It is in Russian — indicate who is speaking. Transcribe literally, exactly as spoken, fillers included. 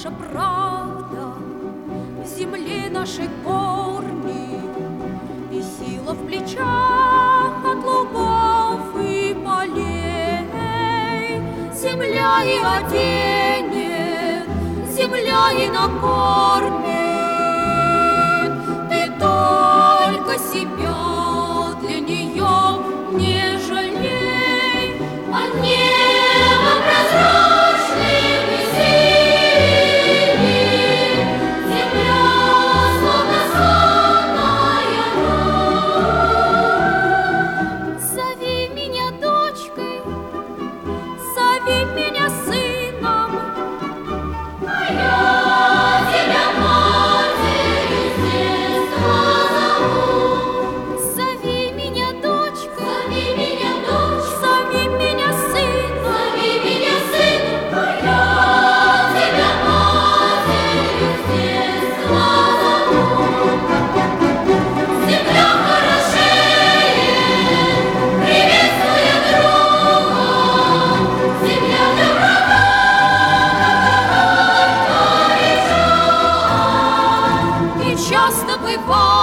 Speaker 1: наша правда, в земле нашей корни, и сила в плечах от лугов и полей. Земля и оденет, земля и накормит. Ты только себя для нее не жалей, а небо прозрачным и синий, земля словно сонная ночь. Зови меня дочкой, зови меня сыном, а я тебя матерью с детства зову. Зови меня дочкой, зови меня дочь, зови меня сын, зови меня сын, а я тебя матерью с детства зову. Земля хорошеет, приветствуя друга, земля для врага, как огонь горяча. И часто бывает,